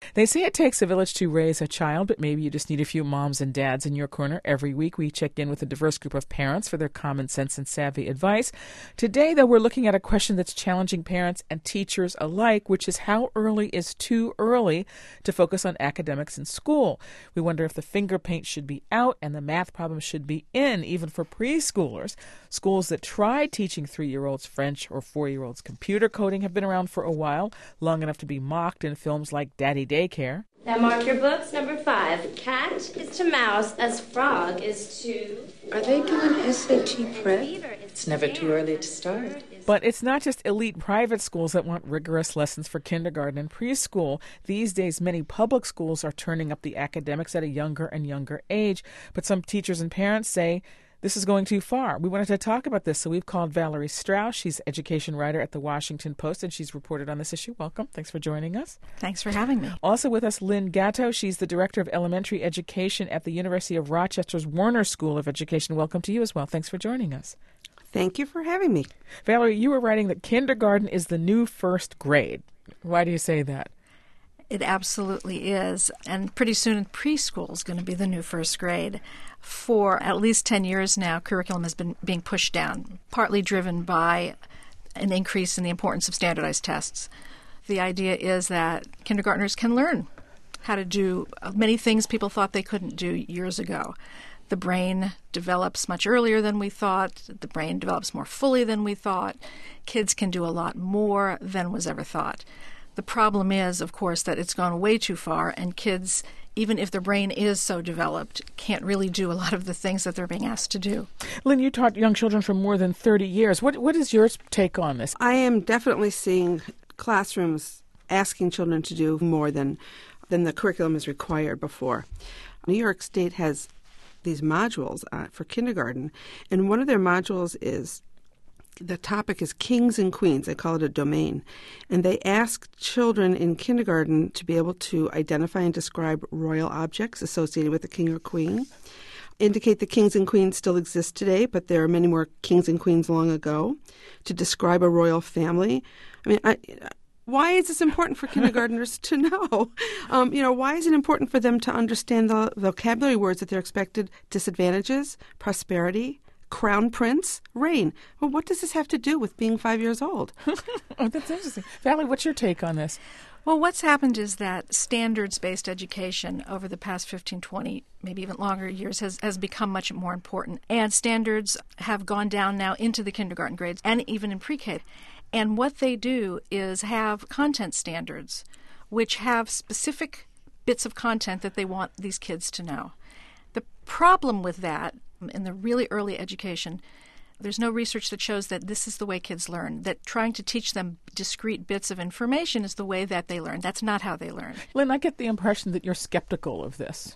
They say it takes a village to raise a child, but maybe you just need a few moms and dads in your corner. Every week we check in with a diverse group of parents for their common sense and savvy advice. Today, though, we're looking at a question that's challenging parents and teachers alike, which is how early is too early to focus on academics in school? We wonder if the finger paint should be out and the math problems should be in, even for preschoolers. Schools that try teaching 3-year-olds French or 4-year-olds computer coding have been around for a while, long enough to be mocked in films like Daddy Daycare. Now mark your books. Number 5. Cat is to mouse as frog is to... Are they doing SAT prep? It's never too early to start. But it's not just elite private schools that want rigorous lessons for kindergarten and preschool. These days, many public schools are turning up the academics at a younger and younger age. But some teachers and parents say this is going too far. We wanted to talk about this, so we've called Valerie Strauss. She's education writer at the Washington Post, and she's reported on this issue. Welcome. Thanks for joining us. Thanks for having me. Also with us, Lynn Gatto. She's the director of elementary education at the University of Rochester's Warner School of Education. Welcome to you as well. Thanks for joining us. Thank you for having me. Valerie, you were writing that kindergarten is the new first grade. Why do you say that? It absolutely is. And pretty soon preschool is going to be the new first grade. For at least 10 years now, curriculum has been being pushed down, partly driven by an increase in the importance of standardized tests. The idea is that kindergartners can learn how to do many things people thought they couldn't do years ago. The brain develops much earlier than we thought. The brain develops more fully than we thought. Kids can do a lot more than was ever thought. The problem is, of course, that it's gone way too far, and kids, even if their brain is so developed, can't really do a lot of the things that they're being asked to do. Lynn, you taught young children for more than 30 years. What is your take on this? I am definitely seeing classrooms asking children to do more than the curriculum is required before. New York State has these modules for kindergarten, and one of their modules is the topic is kings and queens. They call it a domain. And they ask children in kindergarten to be able to identify and describe royal objects associated with the king or queen, indicate the kings and queens still exist today, but there are many more kings and queens long ago, to describe a royal family. I mean, why is this important for kindergartners to know? Why is it important for them to understand the vocabulary words that they're expected? Disadvantages, prosperity, crown prince, reign. Well, what does this have to do with being 5 years old? Oh, that's interesting. Valerie, what's your take on this? Well, what's happened is that standards-based education over the past 15, 20, maybe even longer years has become much more important. And standards have gone down now into the kindergarten grades and even in pre-K. And what they do is have content standards, which have specific bits of content that they want these kids to know. The problem with that, in the really early education, there's no research that shows that this is the way kids learn, that trying to teach them discrete bits of information is the way that they learn. That's not how they learn. Lynn, I get the impression that you're skeptical of this.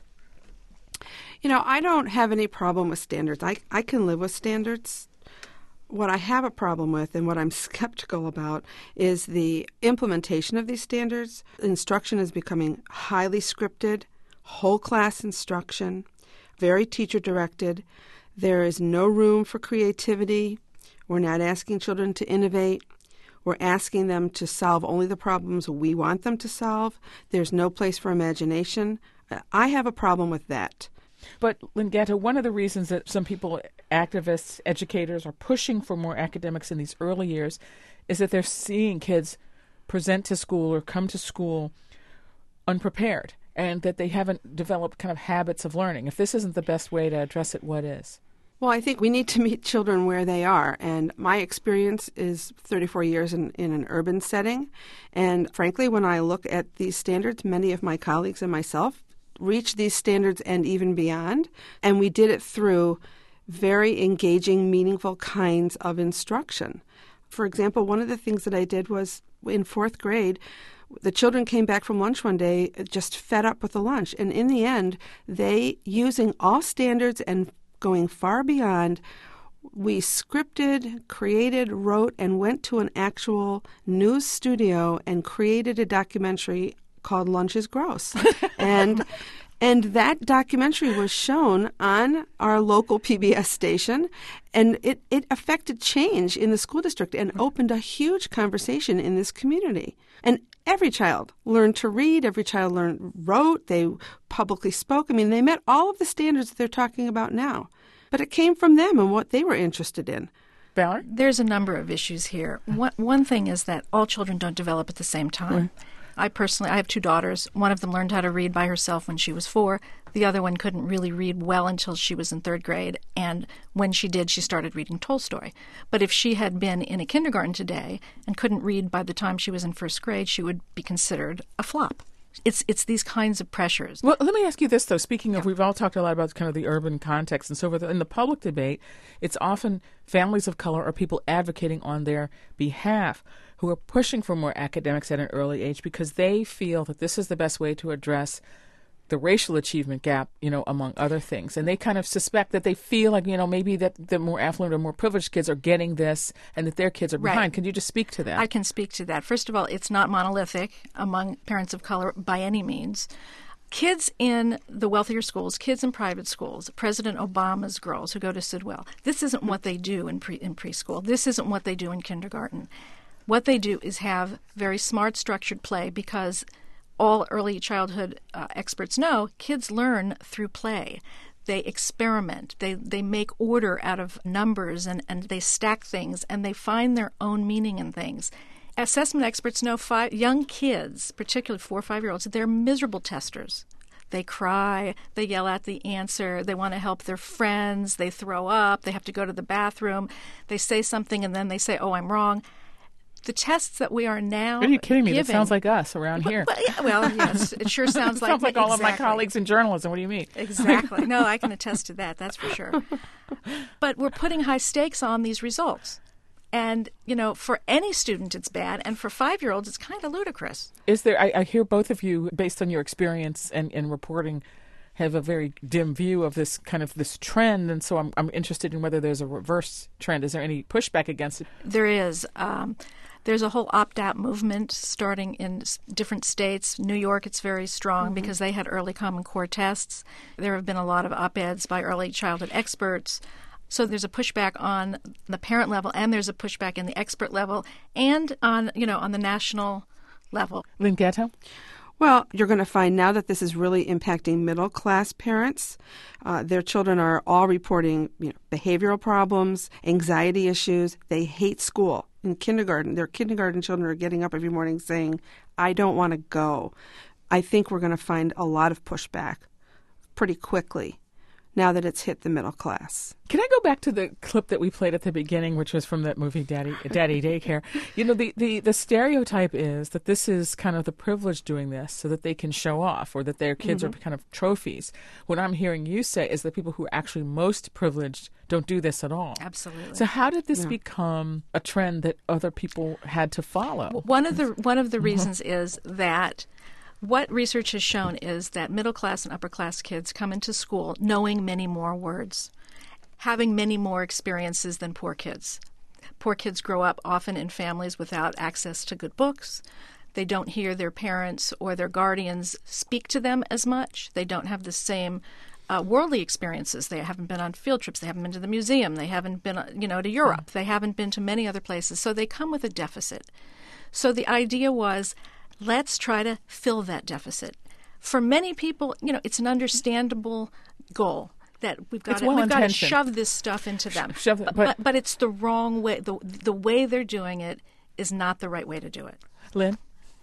I don't have any problem with standards. I can live with standards. What I have a problem with and what I'm skeptical about is the implementation of these standards. Instruction is becoming highly scripted, whole class instruction, very teacher-directed. There is no room for creativity. We're not asking children to innovate. We're asking them to solve only the problems we want them to solve. There's no place for imagination. I have a problem with that. But, Lynn Gatto, one of the reasons that some people, activists, educators, are pushing for more academics in these early years is that they're seeing kids present to school or come to school unprepared, and that they haven't developed kind of habits of learning. If this isn't the best way to address it, what is? Well, I think we need to meet children where they are. And my experience is 34 years in an urban setting. And frankly, when I look at these standards, many of my colleagues and myself reach these standards and even beyond. And we did it through very engaging, meaningful kinds of instruction. For example, one of the things that I did was in 4th grade, the children came back from lunch one day just fed up with the lunch. And in the end, they, using all standards and going far beyond, we scripted, created, wrote, and went to an actual news studio and created a documentary called Lunch is Gross. And that documentary was shown on our local PBS station, and it affected change in the school district and opened a huge conversation in this community. And every child learned to read, every child wrote, they publicly spoke. I mean, they met all of the standards that they're talking about now. But it came from them and what they were interested in. Valerie? There's a number of issues here. One thing is that all children don't develop at the same time. I have 2 daughters. One of them learned how to read by herself when she was 4. The other one couldn't really read well until she was in 3rd grade. And when she did, she started reading Tolstoy. But if she had been in a kindergarten today and couldn't read by the time she was in 1st grade, she would be considered a flop. It's these kinds of pressures. Well, let me ask you this, though. Speaking of, we've all talked a lot about kind of the urban context and so forth. In the public debate, it's often families of color or people advocating on their behalf who are pushing for more academics at an early age because they feel that this is the best way to address the racial achievement gap, among other things. And they kind of suspect that they feel like, maybe that the more affluent or more privileged kids are getting this and that their kids are behind. Right. Can you just speak to that? I can speak to that. First of all, it's not monolithic among parents of color by any means. Kids in the wealthier schools, kids in private schools, President Obama's girls who go to Sidwell, this isn't what they do in preschool. This isn't what they do in kindergarten. What they do is have very smart, structured play because all early childhood experts know kids learn through play. They experiment. They make order out of numbers and they stack things and they find their own meaning in things. Assessment experts know young kids, particularly 4 or 5-year-olds, they're miserable testers. They cry, they yell out the answer, they want to help their friends, they throw up, they have to go to the bathroom, they say something and then they say, oh, I'm wrong. The tests that we are now Are you kidding me? giving, That sounds like us around here. Well, yes, it sure sounds like sounds like all of my colleagues in journalism. What do you mean? Exactly. No, I can attest to that. That's for sure. But we're putting high stakes on these results. And, for any student, it's bad. And for 5-year-olds, it's kind of ludicrous. Is there, I hear both of you, based on your experience and reporting, have a very dim view of this kind of this trend. And so I'm interested in whether there's a reverse trend. Is there any pushback against it? There is. There's a whole opt-out movement starting in different states. New York, it's very strong because they had early Common Core tests. There have been a lot of op-eds by early childhood experts. So there's a pushback on the parent level, and there's a pushback in the expert level, and on the national level. Lynn Gatto? Well, you're going to find now that this is really impacting middle-class parents. Their children are all reporting behavioral problems, anxiety issues. They hate school. In kindergarten, their kindergarten children are getting up every morning saying, I don't want to go. I think we're going to find a lot of pushback pretty quickly now that it's hit the middle class. Can I go back to the clip that we played at the beginning, which was from that movie Daddy Daycare? The stereotype is that this is kind of the privileged doing this so that they can show off or that their kids are kind of trophies. What I'm hearing you say is that people who are actually most privileged don't do this at all. Absolutely. So how did this become a trend that other people had to follow? One of the reasons is that what research has shown is that middle-class and upper-class kids come into school knowing many more words, having many more experiences than poor kids. Poor kids grow up often in families without access to good books. They don't hear their parents or their guardians speak to them as much. They don't have the same worldly experiences. They haven't been on field trips. They haven't been to the museum. They haven't been, to Europe. They haven't been to many other places. So they come with a deficit. So the idea was, let's try to fill that deficit. For many people, it's an understandable goal that we've got to shove this stuff into them. But it's the wrong way. The way they're doing it is not the right way to do it. Lynn?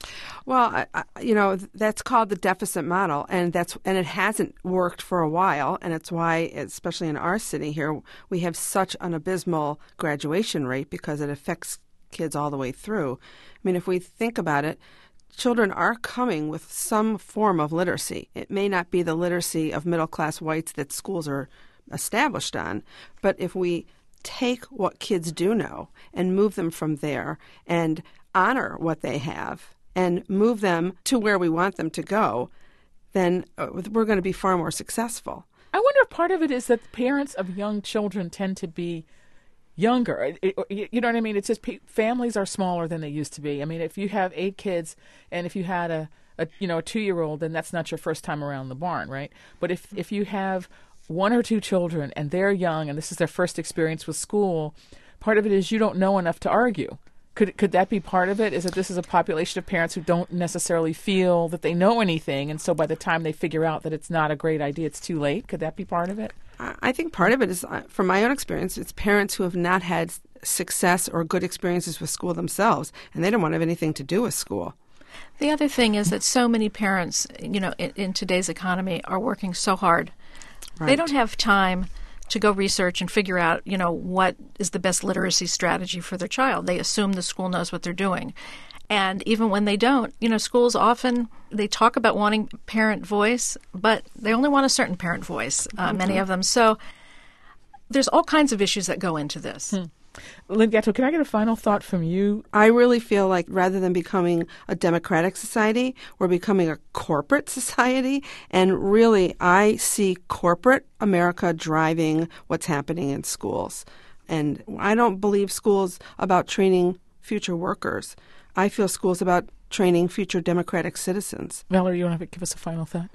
Well, that's called the deficit model, and it hasn't worked for a while, and it's why, especially in our city here, we have such an abysmal graduation rate because it affects kids all the way through. I mean, if we think about it, children are coming with some form of literacy. It may not be the literacy of middle-class whites that schools are established on, but if we take what kids do know and move them from there and honor what they have and move them to where we want them to go, then we're going to be far more successful. I wonder if part of it is that parents of young children tend to be younger. You know what I mean? It's just families are smaller than they used to be. I mean, if you have 8 kids and if you had a 2-year-old, then that's not your first time around the barn, right? But if you have 1 or 2 children and they're young and this is their first experience with school, part of it is you don't know enough to argue Could that be part of it? Is that this is a population of parents who don't necessarily feel that they know anything, and so by the time they figure out that it's not a great idea, it's too late? Could that be part of it? I think part of it is, from my own experience, it's parents who have not had success or good experiences with school themselves, and they don't want to have anything to do with school. The other thing is that so many parents, in today's economy are working so hard. Right. They don't have time to go research and figure out, what is the best literacy strategy for their child. They assume the school knows what they're doing. And even when they don't, schools often, they talk about wanting parent voice, but they only want a certain parent voice, many of them. So there's all kinds of issues that go into this. Lynn Gatto, can I get a final thought from you? I really feel like rather than becoming a democratic society, we're becoming a corporate society. And really, I see corporate America driving what's happening in schools. And I don't believe schools about training future workers. I feel schools about training future democratic citizens. Valerie, you want to give us a final thought?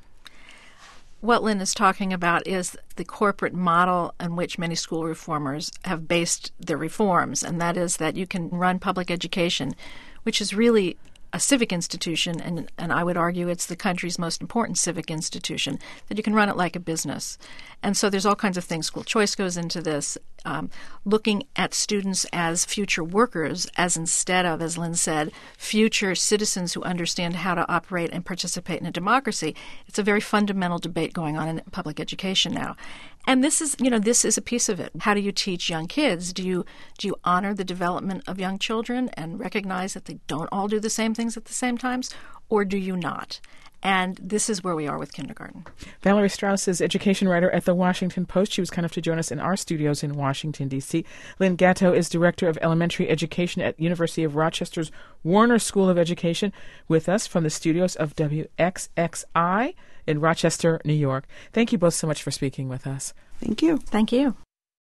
What Lynn is talking about is the corporate model on which many school reformers have based their reforms, and that is that you can run public education, which is really a civic institution, and I would argue it's the country's most important civic institution, that you can run it like a business. And so there's all kinds of things. School choice goes into this, looking at students as future workers, as instead of, as Lynn said, future citizens who understand how to operate and participate in a democracy. It's a very fundamental debate going on in public education now. And this is a piece of it. How do you teach young kids? Do you honor the development of young children and recognize that they don't all do the same things at the same times, or do you not? And this is where we are with kindergarten. Valerie Strauss is education writer at The Washington Post. She was kind enough to join us in our studios in Washington, D.C. Lynn Gatto is director of elementary education at University of Rochester's Warner School of Education, with us from the studios of WXXI in Rochester, New York. Thank you both so much for speaking with us. Thank you. Thank you.